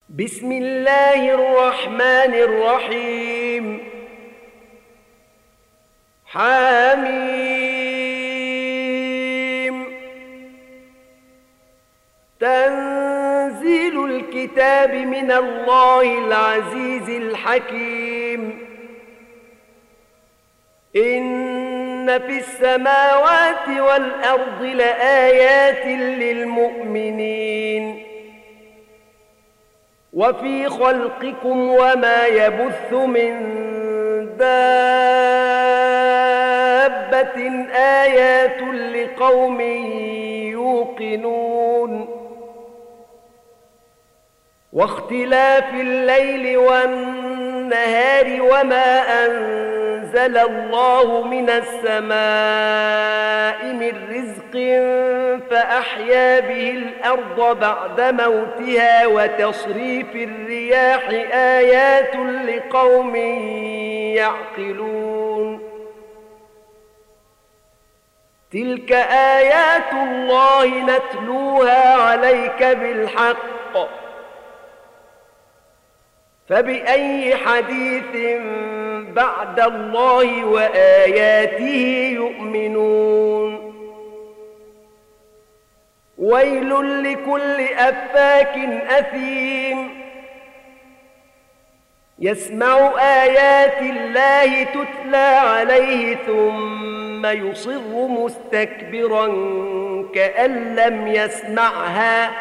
بسم الله الرحمن الرحيم. حميم. تنزيل الكتاب من الله العزيز الحكيم. إن في السماوات والأرض لآيات للمؤمنين وفي خلقكم وما يبث من دابة آيات لقوم يوقنون واختلاف الليل والنهار وما أنزل الله من السماء من رزق فأحيا به الأرض بعد موتها وتصريف الرياح آيات لقوم يعقلون. تلك آيات الله نتلوها عليك بالحق فبأي حديث بعد الله وآياته يؤمنون. ويل لكل أفاك أثيم يسمع آيات الله تتلى عليه ثم يصر مستكبرا كأن لم يسمعها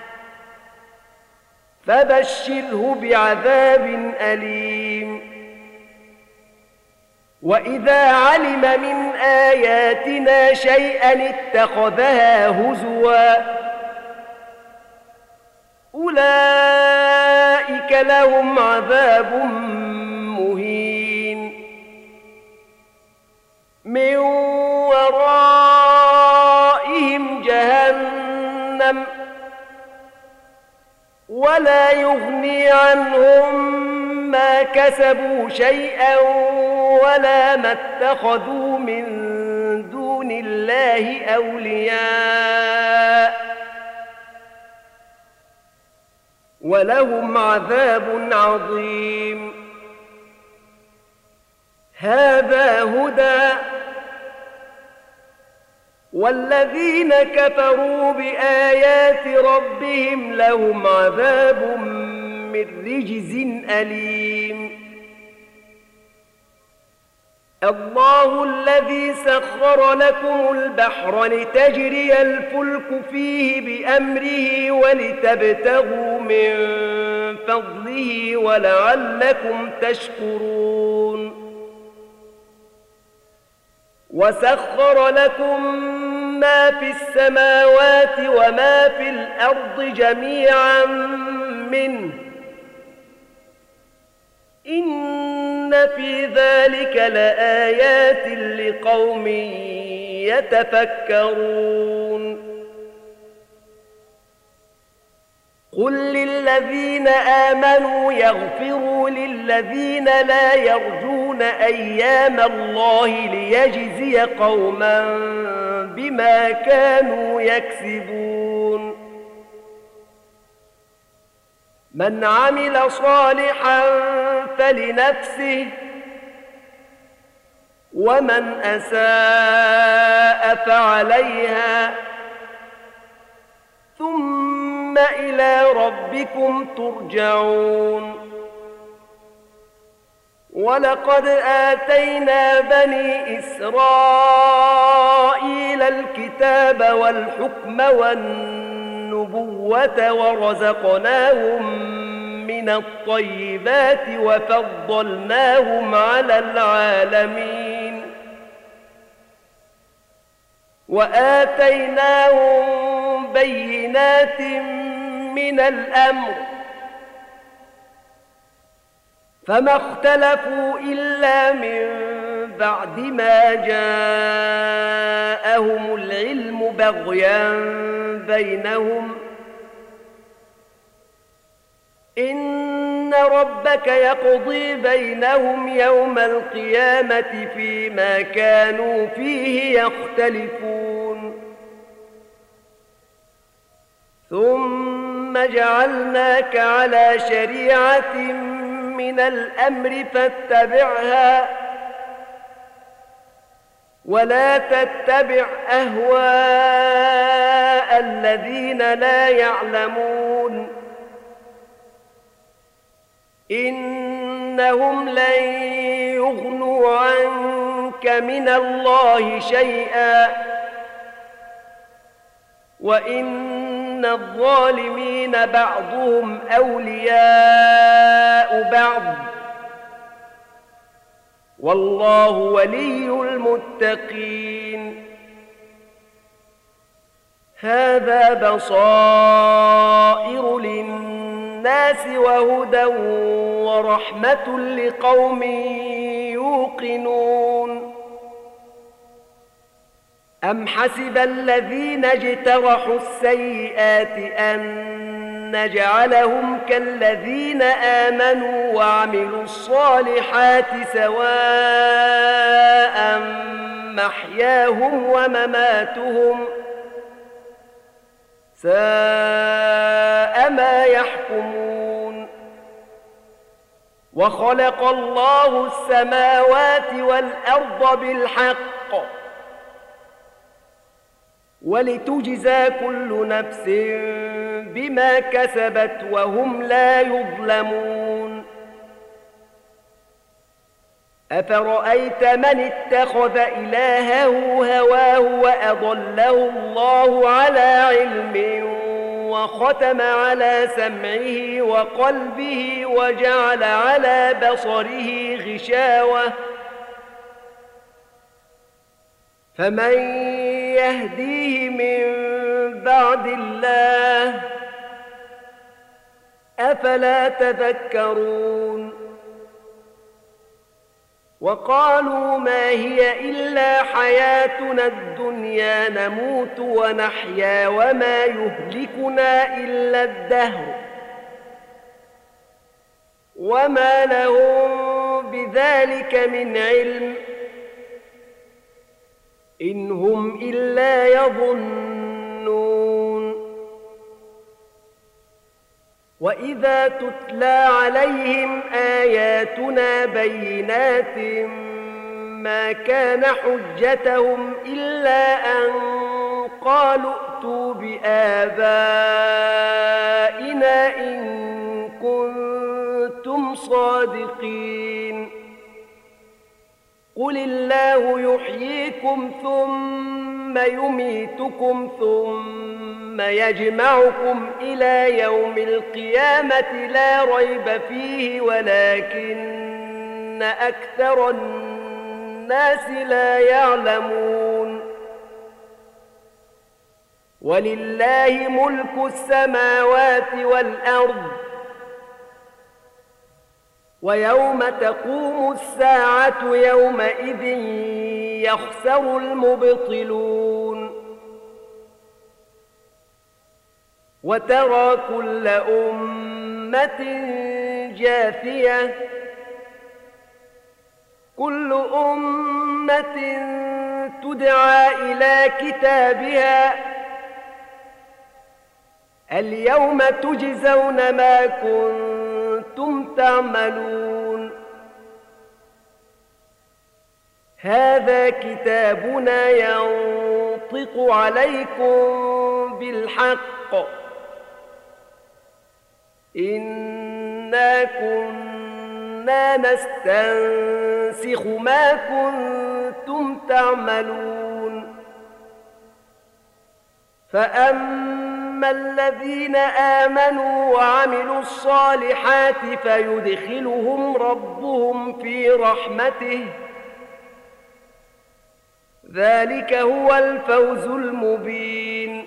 فبشره بعذاب أليم. وإذا علم من آياتنا شيئا اتخذها هزوا أولئك لهم عذاب مهين من ورائهم جهنم ولا يغني عنهم ما كسبوا شيئا ولا ما اتخذوا من دون الله أولياء ولهم عذاب عظيم. هذا هدى والذين كفروا بآيات ربهم لهم عذاب من رجز أليم. الله الذي سخر لكم البحر لتجري الفلك فيه بأمره ولتبتغوا من فضله ولعلكم تشكرون. وسخر لكم ما في السماوات وما في الأرض جميعا منه إن في ذلك لآيات لقوم يتفكرون. قل للذين آمنوا يغفروا للذين لا يرجون أيام الله ليجزي قوما بما كانوا يكسبون. من عمل صالحا فلنفسه ومن أساء فعليها ثم إلى ربكم ترجعون. ولقد آتينا بني إسرائيل الكتاب والحكم والنبوة ورزقناهم من الطيبات وفضلناهم على العالمين وآتيناهم بينات من الأمر فما اختلفوا إلا من بعد ما جاءهم العلم بغيا بينهم إن ربك يقضي بينهم يوم القيامة فيما كانوا فيه يختلفون. ثم جعلناك على شريعة من الأمر فاتبعها ولا تتبع أهواء الذين لا يعلمون إنهم لن يغنوا عنك من الله شيئا وإن الظالمين بعضهم أولياء بعض والله ولي المتقين هذا بصائر للناس وهدى ورحمة لقوم يوقنون أم حسب الذين اجترحوا السيئات أن نجعلهم كالذين آمنوا وعملوا الصالحات سواء محياهم ومماتهم ساء ما يحكمون وخلق الله السماوات والأرض بالحق ولتجزى كل نفس بما كسبت وهم لا يظلمون أفرأيت من اتخذ إلهه هواه وأضله الله على علم وختم على سمعه وقلبه وجعل على بصره غشاوة فمن يهديه من بعد الله أفلا تذكرون وقالوا ما هي إلا حياتنا الدنيا نموت ونحيا وما يهلكنا إلا الدهر وما لهم بذلك من علم إن هم إلا يظنون وإذا تتلى عليهم آياتنا بينات ما كان حجتهم إلا أن قالوا ائتوا بآبائنا إن كنتم صادقين قل الله يحييكم ثم يميتكم ثم يجمعكم إلى يوم القيامة لا ريب فيه ولكن أكثر الناس لا يعلمون ولله ملك السماوات والأرض ويوم تقوم الساعة يومئذ يخسر المبطلون وترى كل أمة جاثية كل أمة تدعى إلى كتابها اليوم تجزون ما كنتم تعملون هذا كتابنا ينطق عليكم بالحق إنا كنا نستنسخ ما كنتم تعملون فأما الذين آمنوا وعملوا الصالحات فيدخلهم ربهم في رحمته ذلك هو الفوز المبين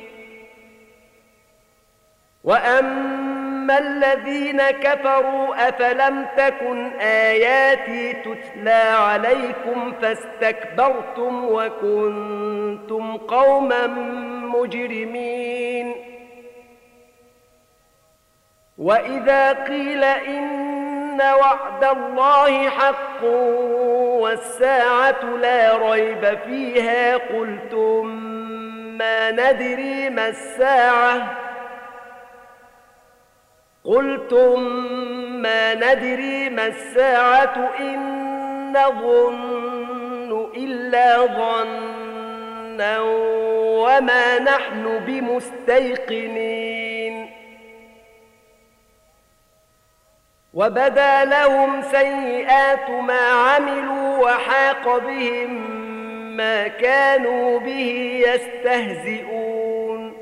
وأما الذين كفروا أفلم تكن آياتي تتلى عليكم فاستكبرتم وكنتم قوما مجرمين وإذا قيل إن وعد الله حق والساعة لا ريب فيها قلتم ما ندري ما الساعة قلتم ما ندري ما الساعة إن نظن إلا ظنا وما نحن بمستيقنين وبدا لهم سيئات ما عملوا وحاق بهم ما كانوا به يستهزئون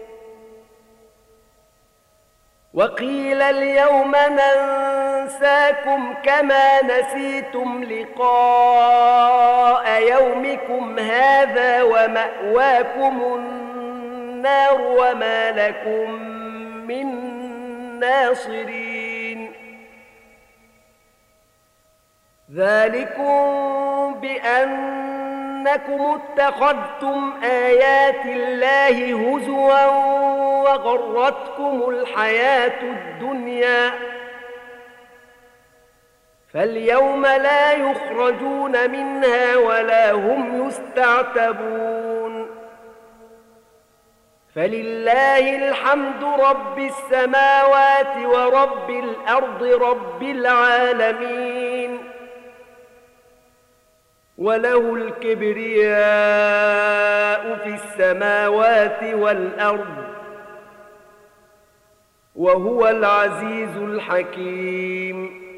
وقيل اليوم ننساكم كما نسيتم لقاء يومكم هذا ومأواكم النار وما لكم من ناصرين ذلكم بأنكم اتخذتم آيات الله هزوا وغرتكم الحياة الدنيا فاليوم لا يخرجون منها ولا هم يستعتبون فلله الحمد رب السماوات ورب الأرض رب العالمين وله الكبرياء في السماوات والأرض وهو العزيز الحكيم